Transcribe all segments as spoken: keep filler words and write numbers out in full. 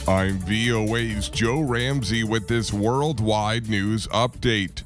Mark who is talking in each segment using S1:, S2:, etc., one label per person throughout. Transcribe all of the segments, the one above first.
S1: I'm V O A's Joe Ramsey with this worldwide news update.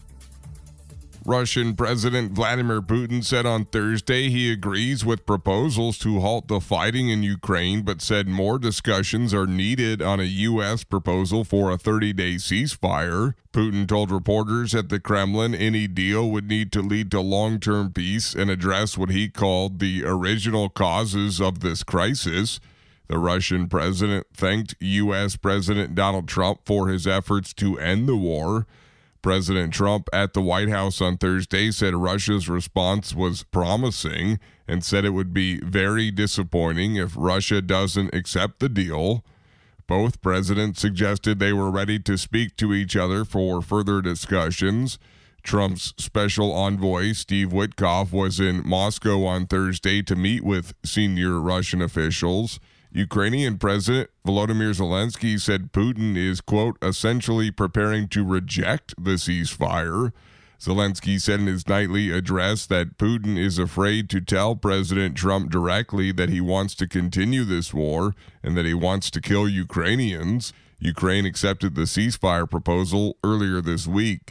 S1: Russian President Vladimir Putin said on Thursday he agrees with proposals to halt the fighting in Ukraine, but said more discussions are needed on a U S proposal for a thirty-day ceasefire. Putin told reporters at the Kremlin any deal would need to lead to long-term peace and address what he called the original causes of this crisis. The Russian president thanked U S President Donald Trump for his efforts to end the war. President Trump at the White House on Thursday said Russia's response was promising and said it would be very disappointing if Russia doesn't accept the deal. Both presidents suggested they were ready to speak to each other for further discussions. Trump's special envoy, Steve Witkoff, was in Moscow on Thursday to meet with senior Russian officials. Ukrainian President Volodymyr Zelensky said Putin is, quote, essentially preparing to reject the ceasefire. Zelensky said in his nightly address that Putin is afraid to tell President Trump directly that he wants to continue this war and that he wants to kill Ukrainians. Ukraine accepted the ceasefire proposal earlier this week.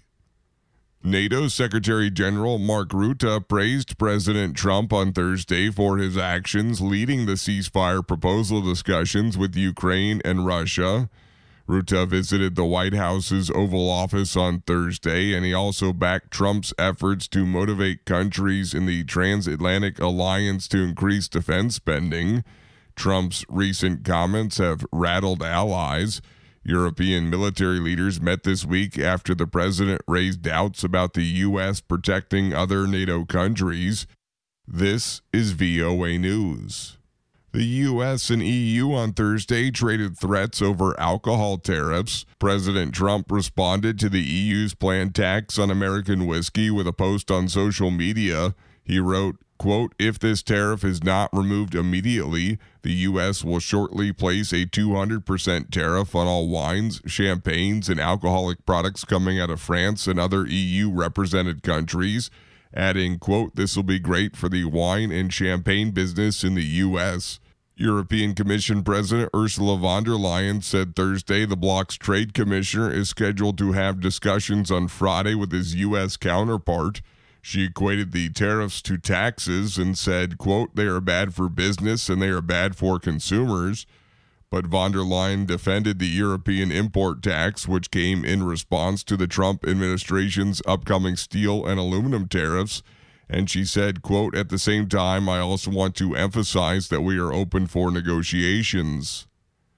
S1: NATO Secretary General Mark Rutte praised President Trump on Thursday for his actions leading the ceasefire proposal discussions with Ukraine and Russia. Rutte visited the White House's Oval Office on Thursday, and he also backed Trump's efforts to motivate countries in the transatlantic alliance to increase defense spending. Trump's recent comments have rattled allies. European military leaders met this week after the president raised doubts about the U S protecting other NATO countries. This is V O A News. The U S and E U on Thursday traded threats over alcohol tariffs. President Trump responded to the E U's planned tax on American whiskey with a post on social media. He wrote, quote, if this tariff is not removed immediately, the U S will shortly place a two hundred percent tariff on all wines, champagnes, and alcoholic products coming out of France and other E U-represented countries, adding, quote, this will be great for the wine and champagne business in the U S European Commission President Ursula von der Leyen said Thursday the bloc's trade commissioner is scheduled to have discussions on Friday with his U S counterpart. She equated the tariffs to taxes and said, quote, they are bad for business and they are bad for consumers. But von der Leyen defended the European import tax, which came in response to the Trump administration's upcoming steel and aluminum tariffs. And she said, quote, at the same time, I also want to emphasize that we are open for negotiations.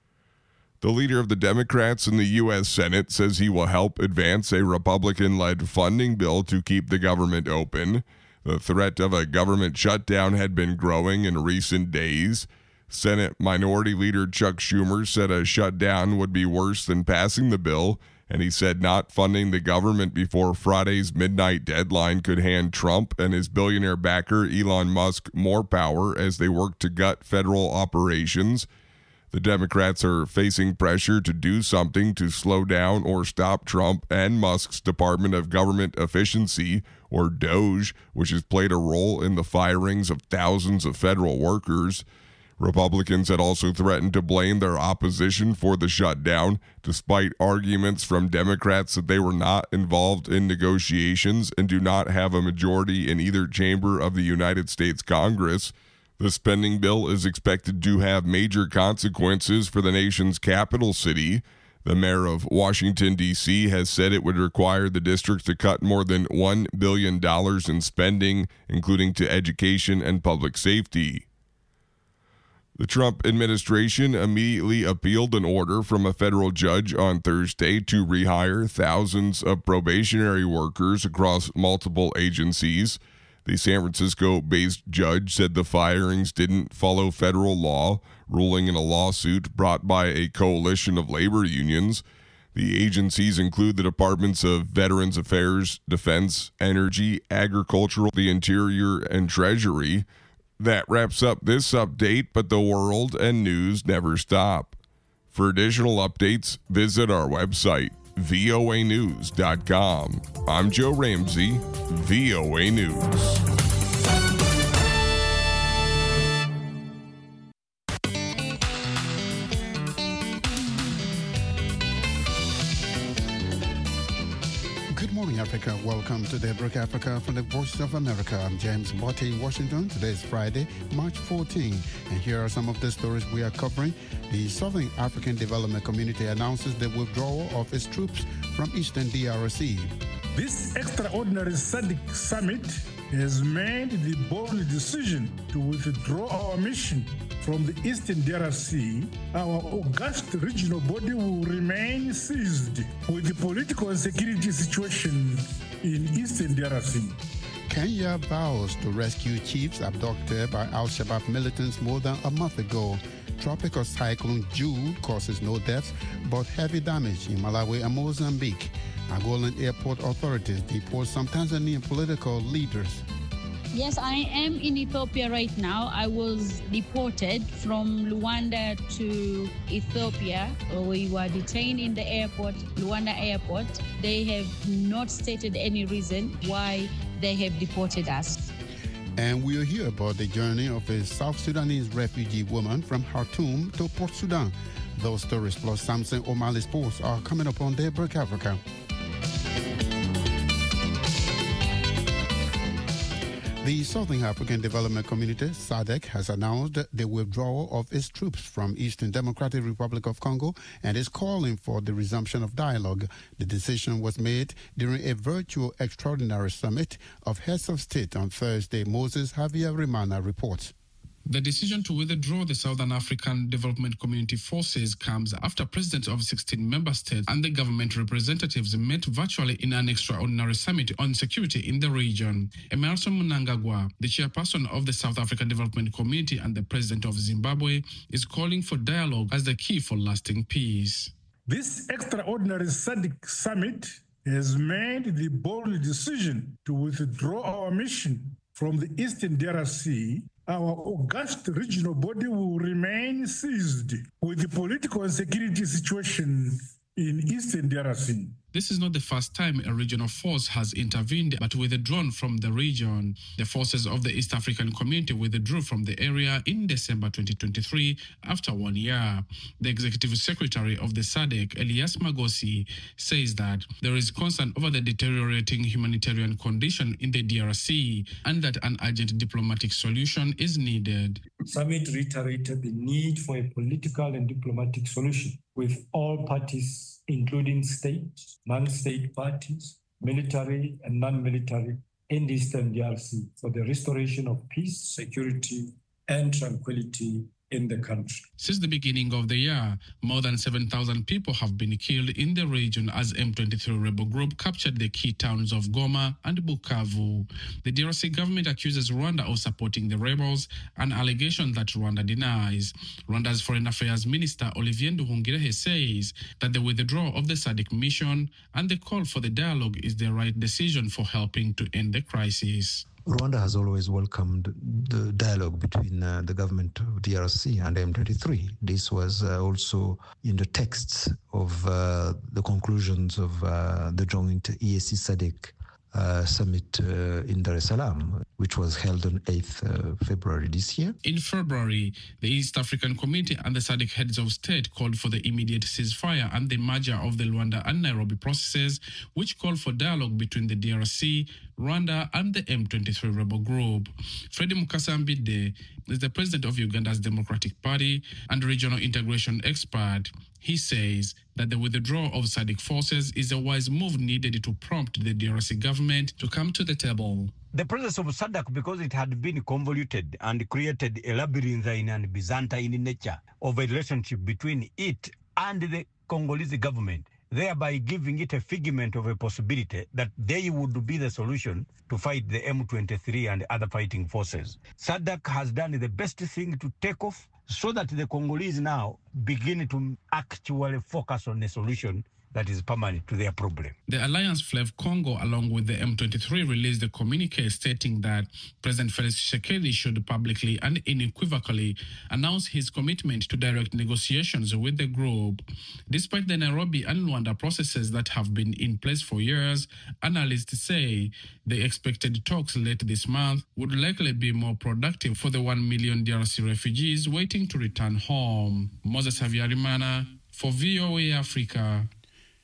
S1: The leader of the Democrats in the U S Senate says he will help advance a Republican-led funding bill to keep the government open. The threat of a government shutdown had been growing in recent days. Senate Minority Leader Chuck Schumer said a shutdown would be worse than passing the bill, and he said not funding the government before Friday's midnight deadline could hand Trump and his billionaire backer Elon Musk more power as they work to gut federal operations. The Democrats are facing pressure to do something to slow down or stop Trump and Musk's Department of Government Efficiency, or DOGE, which has played a role in the firings of thousands of federal workers. Republicans had also threatened to blame their opposition for the shutdown, despite arguments from Democrats that they were not involved in negotiations and do not have a majority in either chamber of the United States Congress. The spending bill is expected to have major consequences for the nation's capital city. The mayor of Washington, D C has said it would require the district to cut more than one billion dollars in spending, including to education and public safety. The Trump administration immediately appealed an order from a federal judge on Thursday to rehire thousands of probationary workers across multiple agencies. The San Francisco-based judge said the firings didn't follow federal law, ruling in a lawsuit brought by a coalition of labor unions. The agencies include the Departments of Veterans Affairs, Defense, Energy, Agricultural, the Interior, and Treasury. That wraps up this update, but the world and news never stop. For additional updates, visit our website, V O A news dot com. I'm Joe Ramsey, V O A News.
S2: Africa. Welcome to Daybreak Africa from the Voice of America. I'm James Botte in Washington. Today is Friday, March fourteenth, and here are some of the stories we are covering. The Southern African Development Community announces the withdrawal of its troops from Eastern D R C.
S3: This extraordinary S A D C summit has made the bold decision to withdraw our mission from the Eastern D R C. Our august regional body will remain seized with the political and security situation in Eastern D R C.
S2: Kenya vows to rescue chiefs abducted by Al-Shabaab militants more than a month ago. Tropical cyclone Jude causes no deaths but heavy damage in Malawi and Mozambique. Angolan airport authorities deport some Tanzanian political leaders.
S4: Yes, I am in Ethiopia right now. I was deported from Luanda to Ethiopia. We were detained in the airport, Luanda airport. They have not stated any reason why they have deported us.
S2: And we'll hear about the journey of a South Sudanese refugee woman from Khartoum to Port Sudan. Those stories plus Samson O'Malley Sports are coming up on Daybreak Africa. The Southern African Development Community, S A D C, has announced the withdrawal of its troops from Eastern Democratic Republic of Congo and is calling for the resumption of dialogue. The decision was made during a virtual extraordinary summit of heads of state on Thursday. Moses Javier Rimana reports.
S5: The decision to withdraw the Southern African Development Community forces comes after presidents of sixteen member states and the government representatives met virtually in an extraordinary summit on security in the region. Emerson Mnangagwa, the chairperson of the South African Development Community and the president of Zimbabwe, is calling for dialogue as the key for lasting peace.
S3: This extraordinary S A D C summit has made the bold decision to withdraw our mission from the Eastern D R C. Our august regional body will remain seized with the political and security situation in Eastern D R C.
S5: This is not the first time a regional force has intervened but withdrawn from the region. The forces of the East African Community withdrew from the area in December twenty twenty-three after one year. The executive secretary of the S A D C, Elias Magosi, says that there is concern over the deteriorating humanitarian condition in the D R C and that an urgent diplomatic solution is needed.
S6: The summit reiterated the need for a political and diplomatic solution with all parties, including state, non-state parties, military and non-military, in the Eastern D R C for the restoration of peace, security, and tranquility in the country.
S5: Since the beginning of the year, more than seven thousand people have been killed in the region as M twenty-three rebel group captured the key towns of Goma and Bukavu. The D R C government accuses Rwanda of supporting the rebels, an allegation that Rwanda denies. Rwanda's Foreign Affairs Minister Olivier Nduhungirehe says that the withdrawal of the S A D C mission and the call for the dialogue is the right decision for helping to end the crisis.
S7: Rwanda has always welcomed the dialogue between uh, the government of D R C and M twenty-three. This was uh, also in the texts of uh, the conclusions of uh, the joint E A C S A D C uh, summit uh, in Dar es Salaam, which was held on eighth of February this year.
S5: In February, the East African Community and the S A D C heads of state called for the immediate ceasefire and the merger of the Luanda and Nairobi processes, which called for dialogue between the D R C, Rwanda, and the M twenty-three rebel group. Freddie Mukasambide is the president of Uganda's Democratic Party and regional integration expert. He says that the withdrawal of S A D C forces is a wise move needed to prompt the D R C government to come to the table.
S8: The presence of S A D C, because it had been convoluted and created a labyrinthine and Byzantine nature of a relationship between it and the Congolese government, thereby giving it a figment of a possibility that they would be the solution to fight the M twenty-three and other fighting forces. S A D C has done the best thing to take off so that the Congolese now begin to actually focus on a solution that is permanent to their problem.
S5: The Alliance Fleuve Congo, along with the M twenty-three, released a communique stating that President Felix Tshisekedi should publicly and unequivocally announce his commitment to direct negotiations with the group. Despite the Nairobi and Luanda processes that have been in place for years, analysts say the expected talks late this month would likely be more productive for the one million D R C refugees waiting to return home. Moses Javier Rimana for V O A Africa.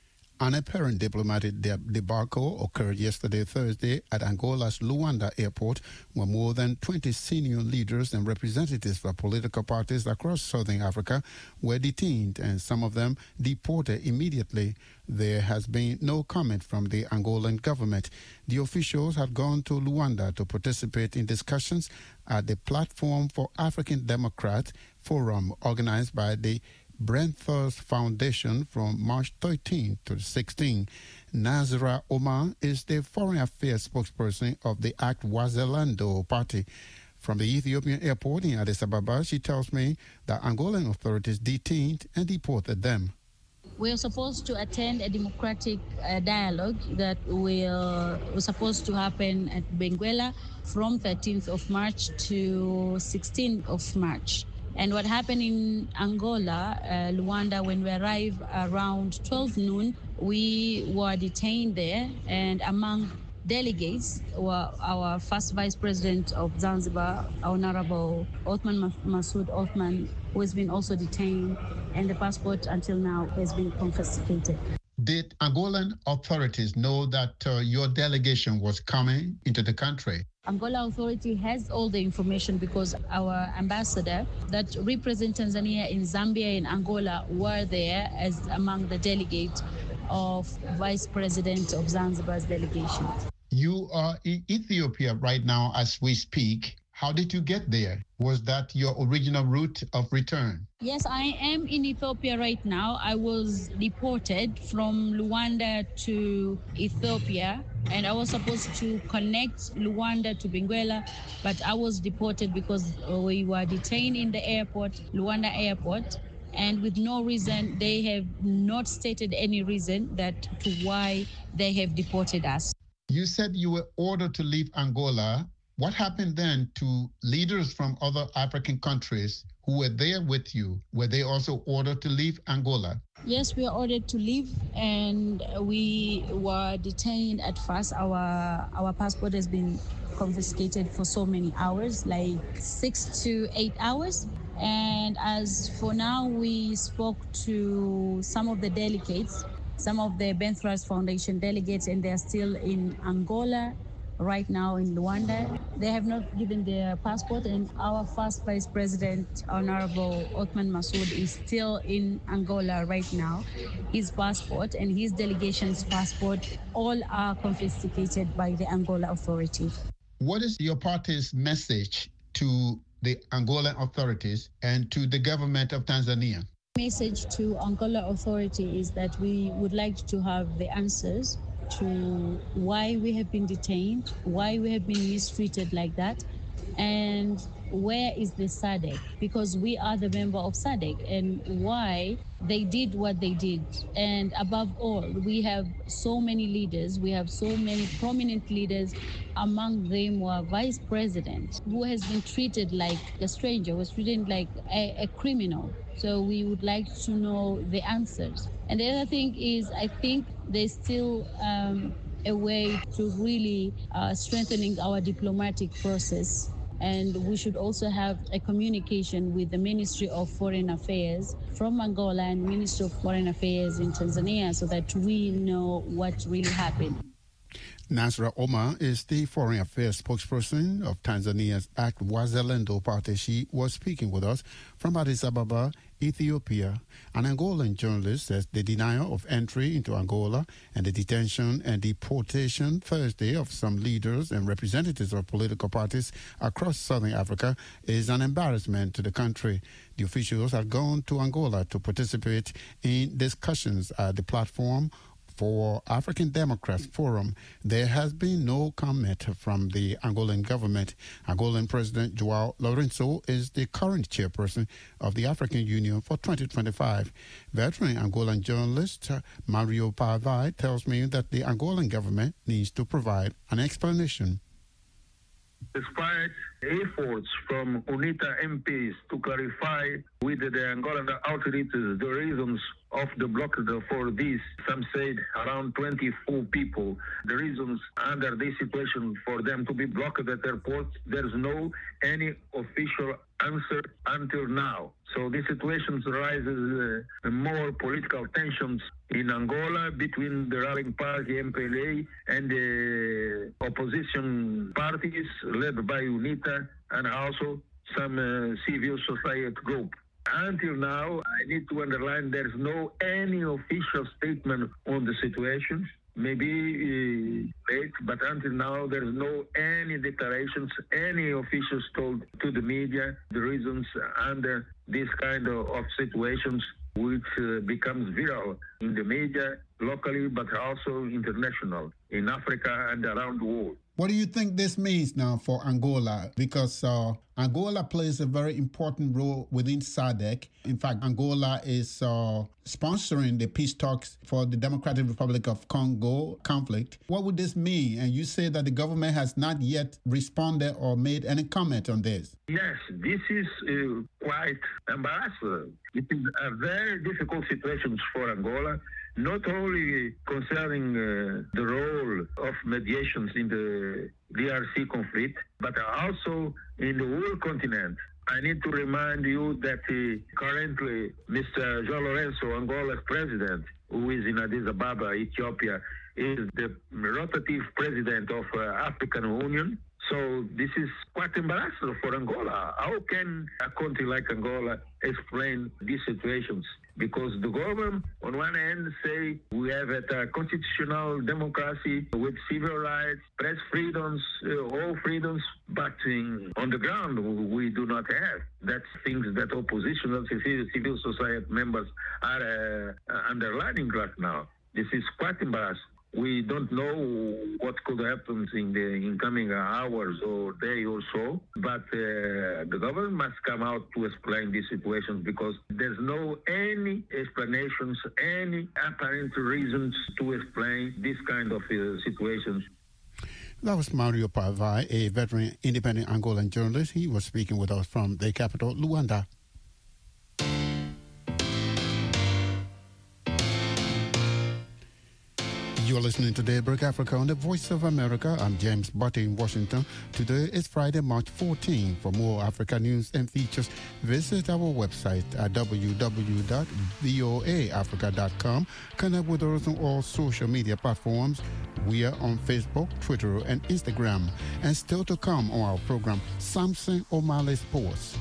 S2: An apparent diplomatic debacle occurred yesterday, Thursday, at Angola's Luanda airport, where more than twenty senior leaders and representatives of political parties across southern Africa were detained and some of them deported immediately. There has been no comment from the Angolan government. The officials had gone to Luanda to participate in discussions at the Platform for African Democrats Forum organized by the Brentford Foundation from March thirteenth to sixteenth. Nazra Omar is the foreign affairs spokesperson of the Act Wazalendo party. From the Ethiopian airport in Addis Ababa, she tells me that Angolan authorities detained and deported them.
S4: We are supposed to attend a democratic uh, dialogue that will was supposed to happen at Benguela from thirteenth of March to sixteenth of March. And what happened in Angola, uh, Luanda, when we arrived around twelve noon, we were detained there. And among delegates were our first Vice President of Zanzibar, Honorable Othman Masoud Othman, who has been also detained, and the passport until now has been confiscated.
S2: Did Angolan authorities know that uh, your delegation was coming into the country?
S4: Angola authority has all the information because our ambassador that represents Tanzania in Zambia and Angola were there as among the delegates of Vice President of Zanzibar's delegation.
S2: You are in Ethiopia right now as we speak. How did you get there? Was that your original route of return?
S4: Yes, I am in Ethiopia right now. I was deported from Luanda to Ethiopia, and I was supposed to connect Luanda to Benguela, but I was deported because we were detained in the airport, Luanda airport, and with no reason. They have not stated any reason that to why they have deported us.
S2: You said you were ordered to leave Angola. What happened then to leaders from other African countries who were there with you? Were they also ordered to leave Angola?
S4: Yes, we were ordered to leave, and we were detained at first. Our our passport has been confiscated for so many hours, like six to eight hours. And as for now, we spoke to some of the delegates, some of the Ben Thrust Foundation delegates, and they're still in Angola. Right now in Luanda, they have not given their passport, and our first Vice President, Honorable Othman Masoud, is still in Angola right now. His passport and his delegation's passport all are confiscated by the Angola authority.
S2: What is your party's message to the Angolan authorities and to the government of Tanzania?
S4: Message to Angola authority is that we would like to have the answers to why we have been detained, why we have been mistreated like that, and where is the S A D C? Because we are the member of S A D C, and why they did what they did. And above all, we have so many leaders, we have so many prominent leaders, among them were Vice President, who has been treated like a stranger, was treated like a, a criminal. So we would like to know the answers. And the other thing is, I think there's still um, a way to really uh, strengthening our diplomatic process. And we should also have a communication with the Ministry of Foreign Affairs from Angola and Ministry of Foreign Affairs in Tanzania so that we know what really happened.
S2: Nazra Omar is the foreign affairs spokesperson of Tanzania's Act Wazalendo party. She was speaking with us from Addis Ababa, Ethiopia. An Angolan journalist says the denial of entry into Angola and the detention and deportation Thursday of some leaders and representatives of political parties across southern Africa is an embarrassment to the country. The officials have gone to Angola to participate in discussions at the Platform for African Democrats Forum. There has been no comment from the Angolan government. Angolan President João Lourenço is the current chairperson of the African Union for twenty twenty-five. Veteran Angolan journalist Mario Pavai tells me that the Angolan government needs to provide an explanation.
S9: Despite efforts from UNITA M Ps to clarify with the Angolan authorities the reasons of the blockade for this, some said around twenty-four people, the reasons under this situation for them to be blocked at airports, there's no any official answered until now. So this situation rises uh, more political tensions in Angola between the ruling party M P L A and the opposition parties led by UNITA and also some uh, civil society group. Until now, I need to underline there's no any official statement on the situation. Maybe uh, late, but until now there's no any declarations, any officials told to the media the reasons under this kind of, of situations which uh, becomes viral in the media locally but also international in Africa and around the world.
S2: What do you think this means now for Angola? Because uh, Angola plays a very important role within S A D C. In fact, Angola is uh, sponsoring the peace talks for the Democratic Republic of Congo conflict. What would this mean? And you say that the government has not yet responded or made any comment on this.
S9: Yes, this is uh, quite embarrassing. It is a very difficult situation for Angola, not only concerning uh, the role of mediations in the D R C conflict, but also in the whole continent. I need to remind you that uh, currently Mister João Lourenço, Angola's president, who is in Addis Ababa, Ethiopia, is the rotative president of uh, African Union. So this is quite embarrassing for Angola. How can a country like Angola explain these situations? Because the government, on one hand, say we have a constitutional democracy with civil rights, press freedoms, uh, all freedoms, but in, on the ground we do not have. That's things that opposition, civil society members are uh, underlining right now. This is quite embarrassing. We don't know what could happen in the incoming hours or day or so, but uh, the government must come out to explain these situations because there's no any explanations, any apparent reasons to explain this kind of uh, situations.
S2: That was Mario Pavai, a veteran independent Angolan journalist. He was speaking with us from the capital, Luanda. You are listening to Daybreak Africa on the Voice of America. I'm James Butte in Washington. Today is Friday, March fourteenth. For more Africa news and features, visit our website at w w w dot voa africa dot com. Connect with us on all social media platforms. We are on Facebook, Twitter, and Instagram. And still to come on our program, Samson O'Malley Sports.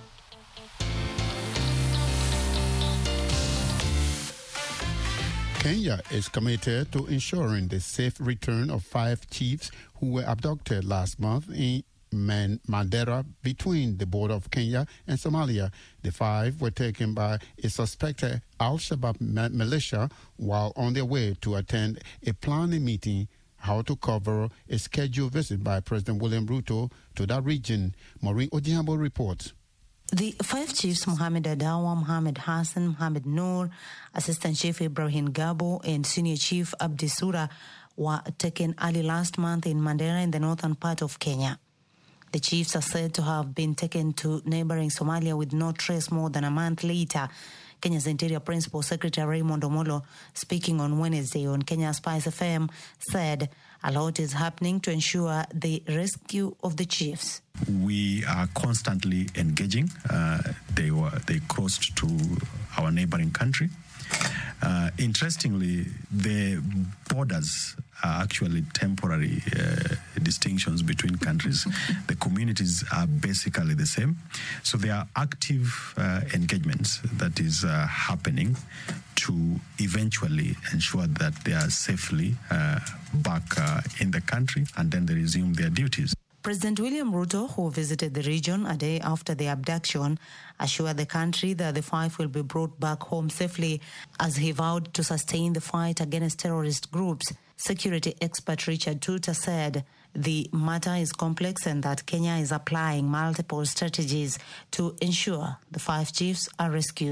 S2: Kenya is committed to ensuring the safe return of five chiefs who were abducted last month in Mandera between the border of Kenya and Somalia. The five were taken by a suspected Al-Shabaab militia while on their way to attend a planning meeting how to cover a scheduled visit by President William Ruto to that region. Maureen Ojiambo reports.
S10: The five chiefs, Mohamed Adawa, Mohamed Hassan, Mohamed Noor, Assistant Chief Ibrahim Gabo, and Senior Chief Abdi Sura, were taken early last month in Mandera in the northern part of Kenya. The chiefs are said to have been taken to neighboring Somalia with no trace more than a month later. Kenya's Interior Principal Secretary Raymond Omolo, speaking on Wednesday on Kenya Spice F M, said a lot is happening to ensure the rescue of the chiefs.
S11: We are constantly engaging. Uh, they were they crossed to our neighboring country. Uh, interestingly, the borders are actually temporary uh, distinctions between countries. The communities are basically the same. So there are active uh, engagements that is uh, happening to eventually ensure that they are safely uh, back uh, in the country and then they resume their duties.
S10: President William Ruto, who visited the region a day after the abduction, assured the country that the five will be brought back home safely as he vowed to sustain the fight against terrorist groups. Security expert Richard Tuta said the matter is complex and that Kenya is applying multiple strategies to ensure the five chiefs are rescued.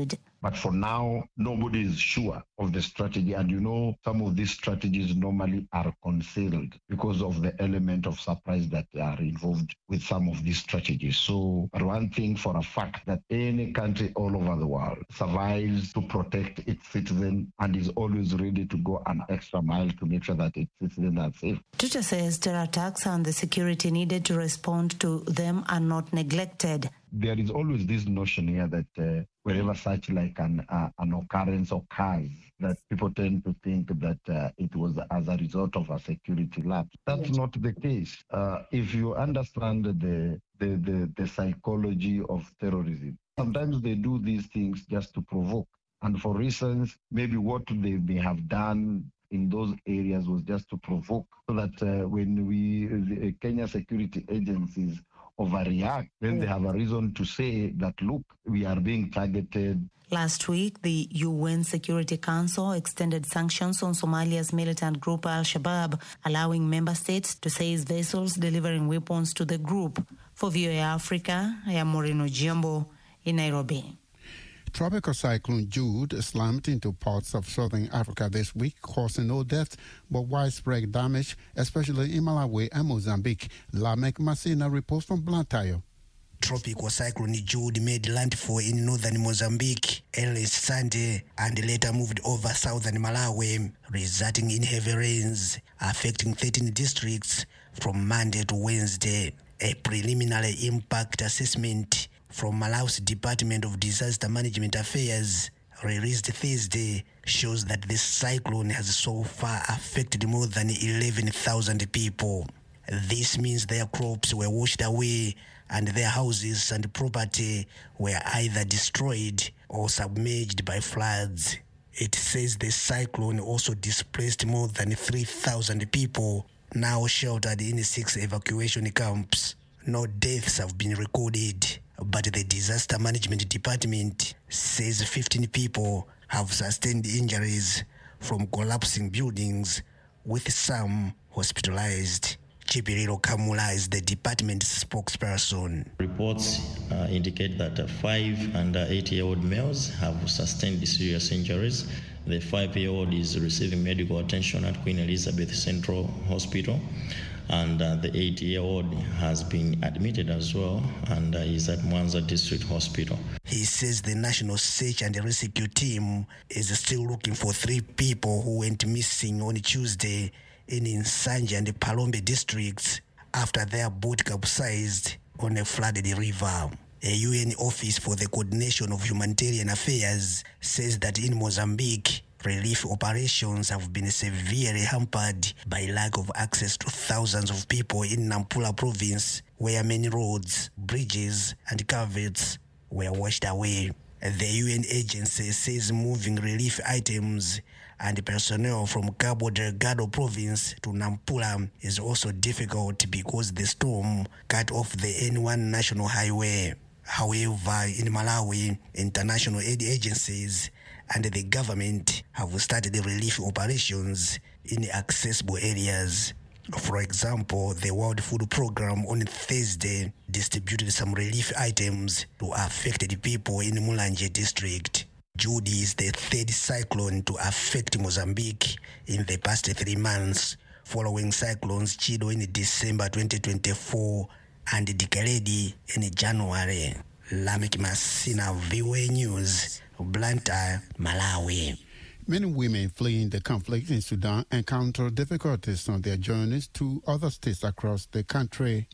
S12: But for now, nobody is sure of the strategy. And you know, some of these strategies normally are concealed because of the element of surprise that are involved with some of these strategies. So one thing for a fact that any country all over the world survives to protect its citizens and is always ready to go an extra mile to make sure that its citizens are safe.
S10: Tuta says terror attacks and the security needed to respond to them are not neglected.
S12: There is always this notion here that uh, wherever such like an uh, an occurrence occurs, that people tend to think that uh, it was as a result of a security lapse. That's yes. not the case. Uh, if you understand the, the the the psychology of terrorism, sometimes they do these things just to provoke. And for reasons, maybe what they may have done in those areas was just to provoke, so that uh, when we, the Kenya security agencies overreact, then they have a reason to say that, look, we are being targeted.
S10: Last week, the U N Security Council extended sanctions on Somalia's militant group Al-Shabaab, allowing member states to seize vessels delivering weapons to the group. For V O A Africa, I am Moreno Giambo in Nairobi.
S2: Tropical cyclone Jude slammed into parts of southern Africa this week, causing no deaths but widespread damage, especially in Malawi and Mozambique. Lamek Masina reports from Blantyre.
S13: Tropical cyclone Jude made landfall in northern Mozambique early Sunday and later moved over southern Malawi, resulting in heavy rains affecting thirteen districts from Monday to Wednesday. A preliminary impact assessment from Malawi's Department of Disaster Management Affairs, released Thursday, shows that this cyclone has so far affected more than eleven thousand people. This means their crops were washed away and their houses and property were either destroyed or submerged by floods. It says the cyclone also displaced more than three thousand people, now sheltered in six evacuation camps. No deaths have been recorded, but the Disaster Management Department says fifteen people have sustained injuries from collapsing buildings, with some hospitalized. Chipirilo Kamula is the department's spokesperson.
S14: Reports uh, indicate that uh, five and uh, eight-year-old males have sustained serious injuries. The five-year-old is receiving medical attention at Queen Elizabeth Central Hospital, and uh, the eight-year-old has been admitted as well and uh, is at Mwanza District Hospital.
S13: He says the National Search and Rescue Team is still looking for three people who went missing on Tuesday in Nsanje and Palombe districts after their boat capsized on a flooded river. A U N Office for the Coordination of Humanitarian Affairs says that in Mozambique, relief operations have been severely hampered by lack of access to thousands of people in Nampula province, where many roads, bridges, and culverts were washed away. The U N agency says moving relief items and personnel from Cabo Delgado province to Nampula is also difficult because the storm cut off the N one national highway. However, in Malawi, international aid agencies and the government have started relief operations in accessible areas. For example, the World Food Programme on Thursday distributed some relief items to affected people in Mulanje district. Jude is the third cyclone to affect Mozambique in the past three months, following cyclones Chido in December twenty twenty-four and Dikeledi in January. Lamek Masina, V O A News, Blantyre, Malawi.
S2: Many women fleeing the conflict in Sudan encounter difficulties on their journeys to other states across the country.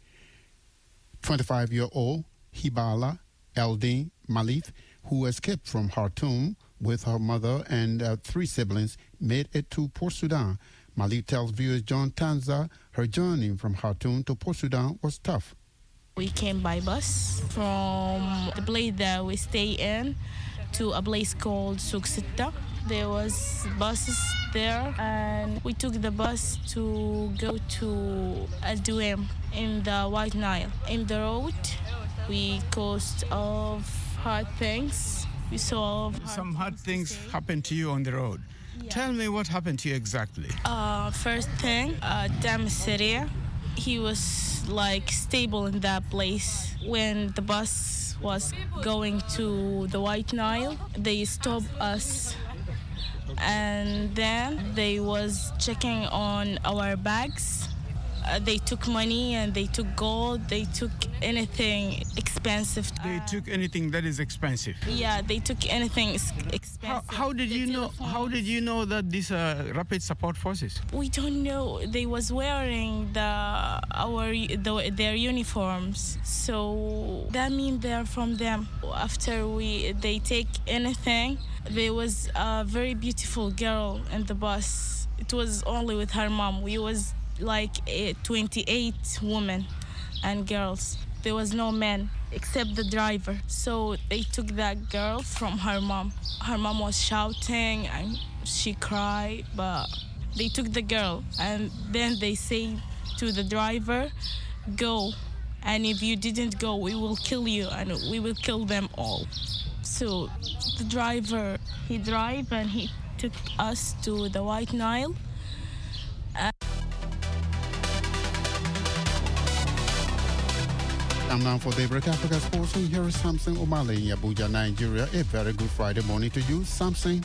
S2: twenty-five-year-old Hibala Eldin Malith, who escaped from Khartoum with her mother and uh, three siblings, made it to Port Sudan. Malith tells viewers John Tanza her journey from Khartoum to Port Sudan was tough.
S15: We came by bus from the place that we stay in to a place called Suksita. There was buses there, and we took the bus to go to Aduem in the White Nile. In the road, we caused of hard things. We saw hard
S16: some hard things happened to you on the road. Yeah. Tell me what happened to you exactly.
S15: Uh, first thing, uh, Dam Syria. He was like stable in that place. When the bus was going to the White Nile. They stopped us, and then they was checking on our bags. Uh, they took money and they took gold. They took anything expensive.
S16: They took anything that is expensive.
S15: Yeah, they took anything ex- expensive.
S16: How, how did
S15: The
S16: you know?
S15: telephones.
S16: How did you know that these are rapid support forces?
S15: We don't know. They was wearing the our the, their uniforms, so that means they're from them. After we they take anything, there was a very beautiful girl in the bus. It was only with her mom. We was like eh, twenty-eight women and girls. There was no men except the driver. So they took that girl from her mom. Her mom was shouting and she cried, but they took the girl, and then they say to the driver, go, and if you didn't go, we will kill you and we will kill them all. So the driver, he drove and he took us to the White Nile. Uh,
S2: I'm now for Daybreak Africa Sports, and here is Samson Omale in Abuja, Nigeria. A very good Friday morning to you, Samson.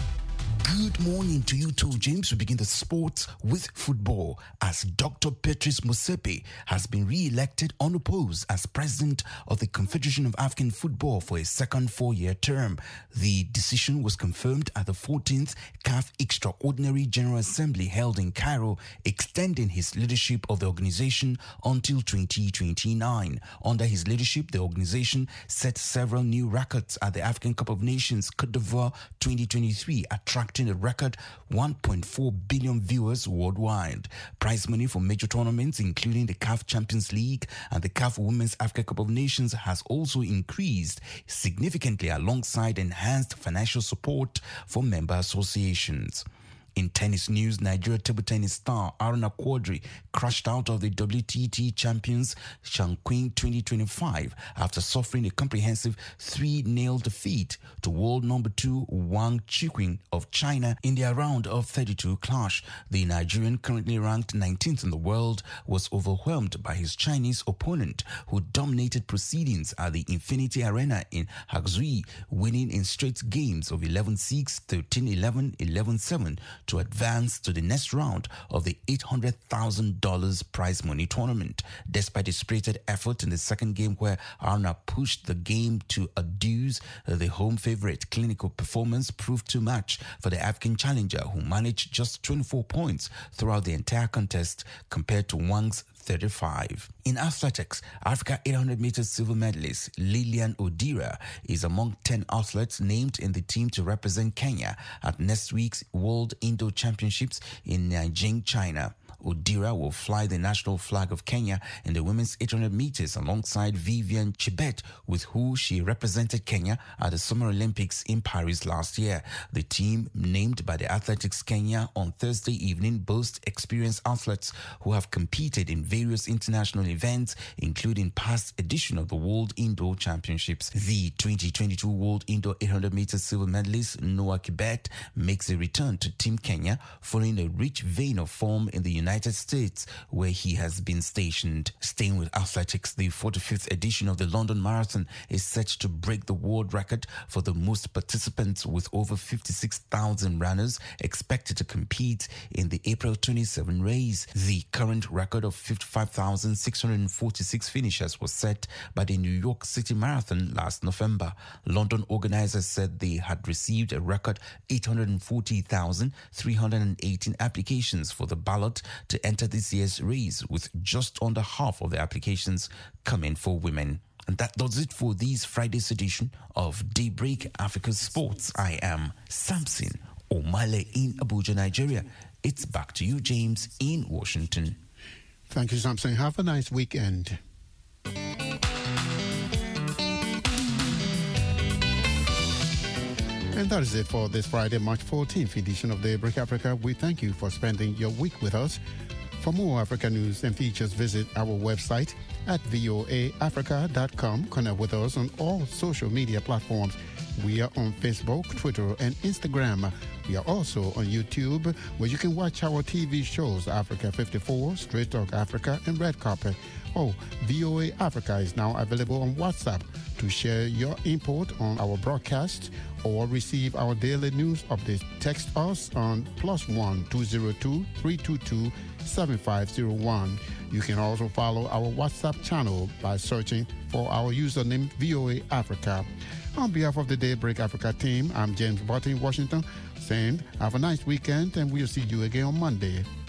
S17: Good morning to you too, James. We begin the sports with football as Doctor Patrice Motsepe has been re-elected unopposed as president of the Confederation of African Football for a second four-year term. The decision was confirmed at the fourteenth C A F Extraordinary General Assembly held in Cairo, extending his leadership of the organization until twenty twenty-nine. Under his leadership, the organization set several new records at the African Cup of Nations Côte d'Ivoire twenty twenty-three, attracting a record one point four billion viewers worldwide. Prize money for major tournaments, including the C A F Champions League and the C A F Women's Africa Cup of Nations, has also increased significantly alongside enhanced financial support for member associations. In tennis news, Nigeria table tennis star Aruna Quadri crashed out of the W T T Champions Shanquin twenty twenty-five after suffering a comprehensive three nil defeat to world number two Wang Chiqing of China in their round of thirty-two clash. The Nigerian, currently ranked nineteenth in the world, was overwhelmed by his Chinese opponent, who dominated proceedings at the Infinity Arena in Hangzhou, winning in straight games of eleven six, thirteen eleven, eleven seven to advance to the next round of the eight hundred thousand dollars prize money tournament. Despite a spirited effort in the second game where Aruna pushed the game to a deuce, the home favorite clinical performance proved too much for the African challenger, who managed just twenty-four points throughout the entire contest compared to Wang's thirty-five. In athletics, Africa eight hundred meters silver medalist Lilian Odira is among ten athletes named in the team to represent Kenya at next week's World Indoor Championships in Nanjing, China. Odira will fly the national flag of Kenya in the women's eight hundred meters alongside Vivian Chebet, with who she represented Kenya at the Summer Olympics in Paris last year. The team, named by the Athletics Kenya on Thursday evening, boasts experienced athletes who have competed in various international events, including past edition of the World Indoor Championships. The twenty twenty-two World Indoor eight hundred meters silver medalist Noah Kibet makes a return to Team Kenya following a rich vein of form in the United States, where he has been stationed. Staying with athletics, the forty-fifth edition of the London Marathon is set to break the world record for the most participants, with over fifty-six thousand runners expected to compete in the April twenty-seventh race. The current record of fifty-five thousand six hundred forty-six finishers was set by the New York City Marathon last November. London organizers said they had received a record eight hundred forty thousand three hundred eighteen applications for the ballot to enter this year's race, with just under half of the applications coming for women. And that does it for this Friday's edition of Daybreak Africa Sports. I am Samson Omale in Abuja, Nigeria. It's back to you, James, in Washington.
S2: Thank you, Samson. Have a nice weekend. And that is it for this Friday, March fourteenth edition of Daybreak Africa. We thank you for spending your week with us. For more Africa news and features, visit our website at voa africa dot com. Connect with us on all social media platforms. We are on Facebook, Twitter, and Instagram. We are also on YouTube, where you can watch our T V shows, Africa fifty-four, Straight Talk Africa, and Red Carpet. Oh, V O A Africa is now available on WhatsApp to share your input on our broadcast or receive our daily news updates. Text us on plus one two zero two three two two seven five zero one. You can also follow our WhatsApp channel by searching for our username V O A Africa. On behalf of the Daybreak Africa team, I'm James Barton in Washington, saying have a nice weekend and we'll see you again on Monday.